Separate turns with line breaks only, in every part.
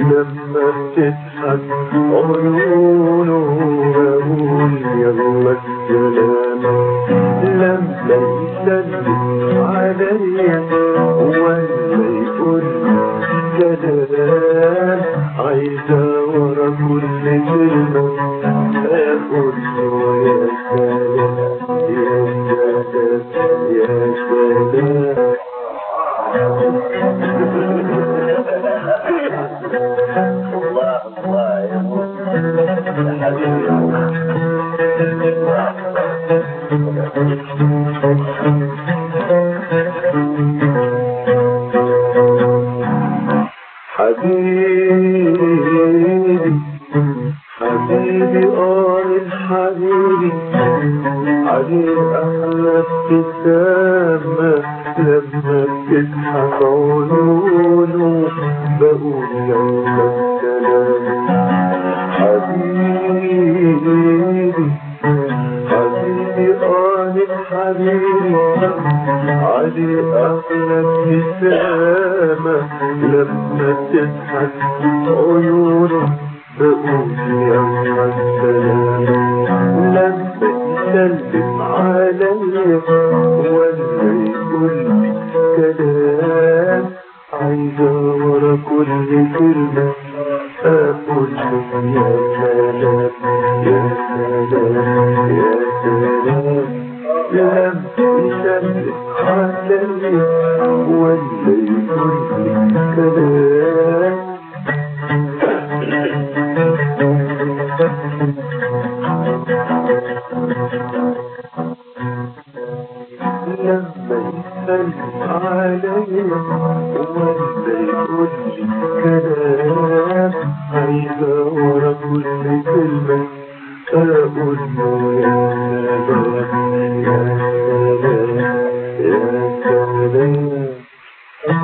لما بتضحك عيونه بقول يلا السلامة لما يسلم عليا ولا يقول كلام عايزة ورا كل كلمة أقول له يا سلام يا سلام يا سلام. الله الله يا حبيبي حبيبي الحبيبي عليه أحلى ابتسامة لما بتضحك عيونه بقول يلا السلام. حبيبي حبيبي الحبيبي عليه أحلى ابتسامة لما بتضحك عيونه بقول يلا السلام. لما يسلم عليا ولا يقول لي كلام عايزة ورا كل كلمة أقول له يا سلام يا سلام يا سلام. لما يسلم عليا ولا يقول لي كلام لما يسلم عليا ولا يقول لي كلام عايزة ورا كل كلمة أقول له يا سلام يا سلام يا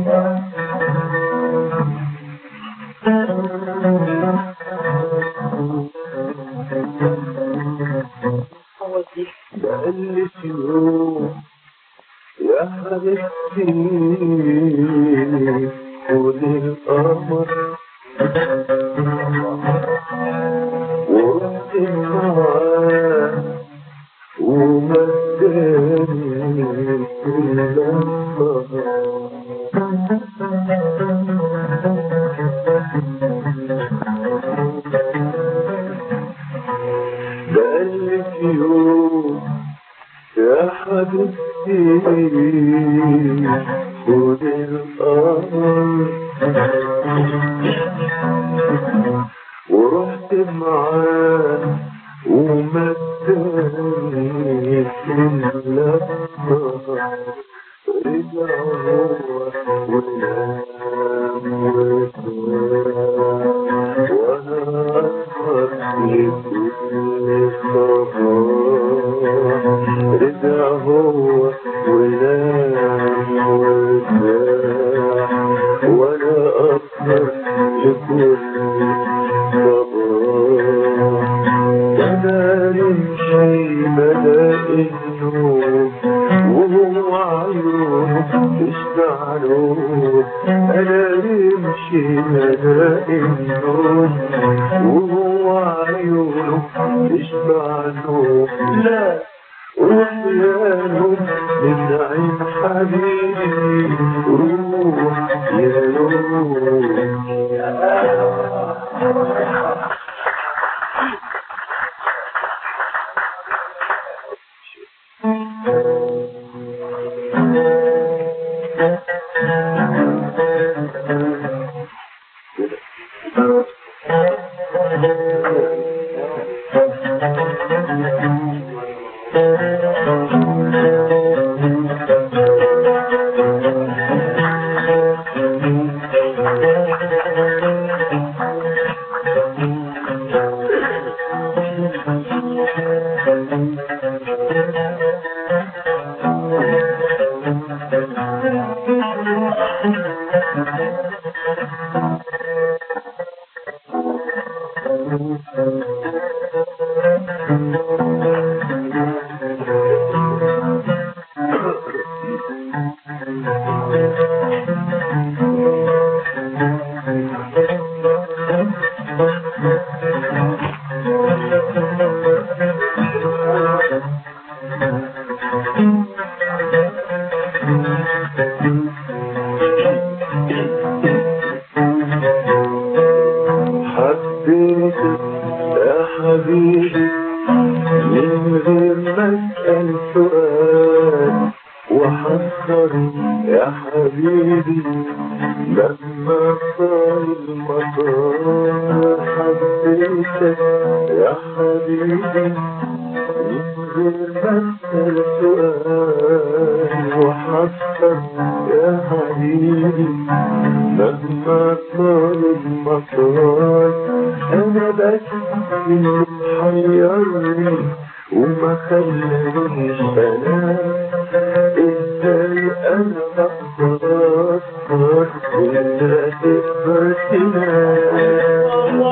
سلام. بقلت يوم يا حبيبتي خد القمر ورحت معاه ومداني كل النهار. بقلت يوم يا حبيبتي خد القمر ورحت معاه ومداني كل النهار. رجع هو ونام وسواه وانا اسهر لكل صباح. رجع هو ونام وسواه وانا اسهر لكل صباح. وانا نمشي بلاقي النور وهو عيونه تشبع نور. انا نمشي بلاقي النور وهو عيونه تشبع نور. لا روح يا نور من عين حبيبي روح يا نور. حبيتك يا حبيبي من غير ما اسأل سؤال وحذر يا حبيبي لما طال المطار. حبيتك يا حبيبي من غير ما اسأل سؤال وحذر يا حبيبي لما طال المطار. انا بس اللي محيرني وما خلانيش انام. ازاي انا بقدر اصبر وانت تقدر تنام؟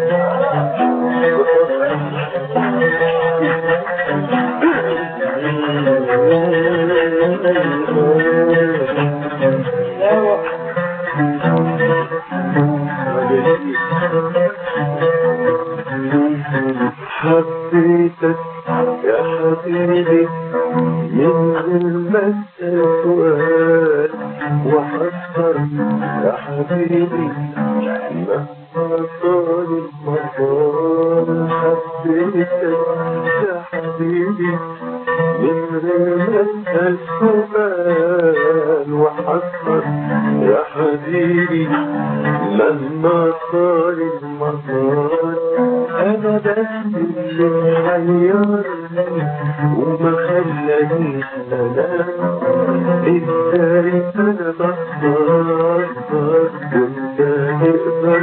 حبيتك يا حبيبي من غير ما اسأل سؤال وحذر يا حبيبي مهما طال المطار. حبيتك يا حبيبي من غير ما اسأل سؤال وحذر يا حبيبي مهما طال المطار. انا بس اللي محيرني وما خلانيش انام. ازاي انا بقدر اصبر وانت تقدر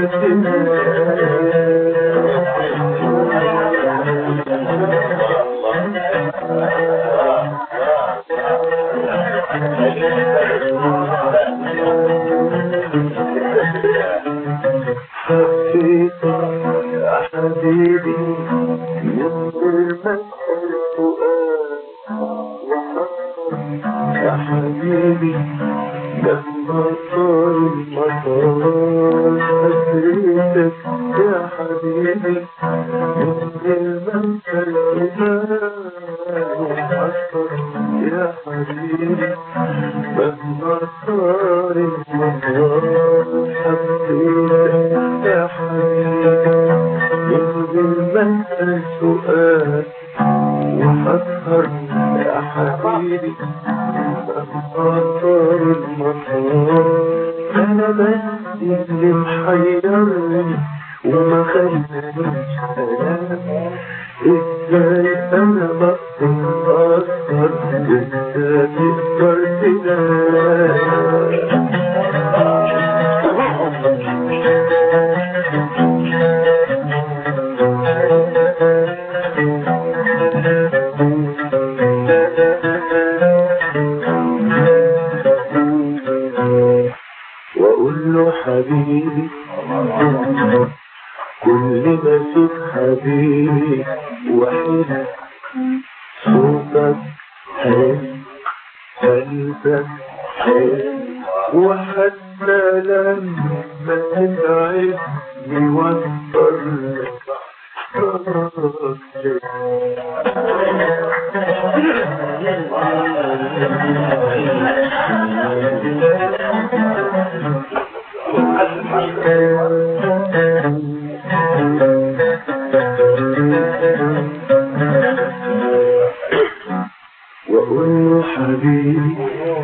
حبيتك يا حبيبي من غير ما اسأل سؤال وحذر يا حبيبي لما طال المطار. حبيتك يا حبيبي من غير ما اسأل سؤال وحذر يا حبيبي لما طال المطار. حبيتك يا حبيبي من غير ما اسأل سؤال وحذر يا حبيبي لما طال المطار. انا بس اللي محيرني وما خلانيش انام. ازاي انا بقدر اسهر وانت تقدر تنام؟ واقول له حبيبي كل ما فيك حبيبي وحيد صوتك حلو قلبك حلو وحتى لما تتعبني واصبر لك واقول له حبيبي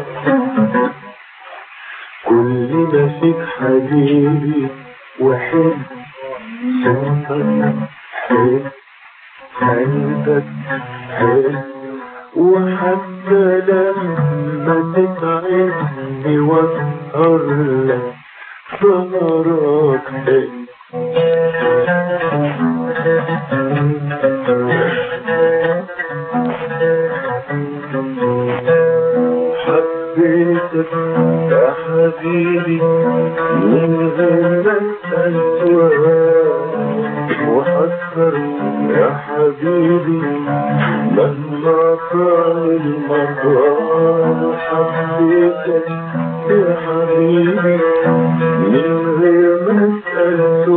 كل ما فيك حبيبي وحب صوتك حلو قلبك حلو وحتى لما تتعبني واسهر لك سهرك حلو. حبيتك يا حبيبي من غير ما اسأل سؤال وحذر يا حبيبي مهما طال المطار. حبيتك يا حبيبي من غير ما اسأل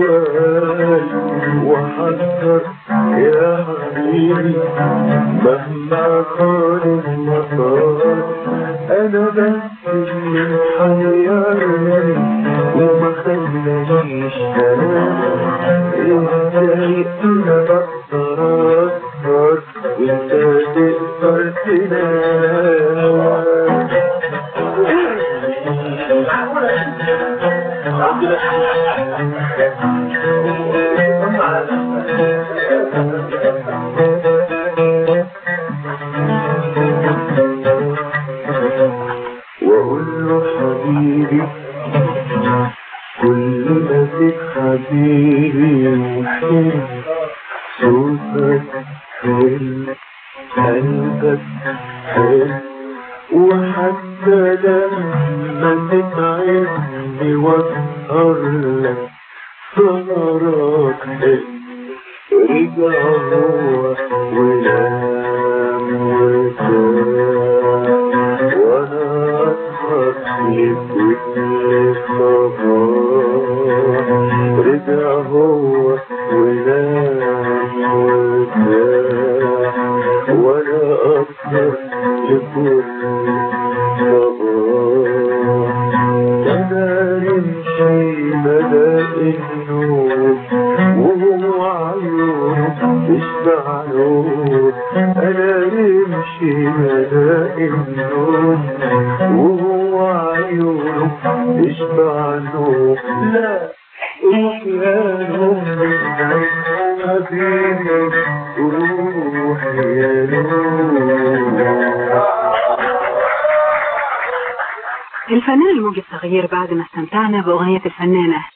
ازاي انا بقدر اسهر وانت تقدر تنام. واقول له حبيبي كل ما فيك حبيبي وحلو صوتك حلو قلبك حلو وحتى لما تتعبني واسهر لك سهرك حلو. رجع هو ونام وارتاح وانا اسهر لكل صباح. رجع هو ونام وارتاح وانا اسهر لكل صباح. انا نمشي مدى النور وهو عيونه تشبع نور. انا نمشي مدى النور وهو عيونه تشبع نور. لا روح يا نور حبيبي روح يا نور.
الفنان الموجي الصغير بعد ما استمتعنا بأغنية الفنانة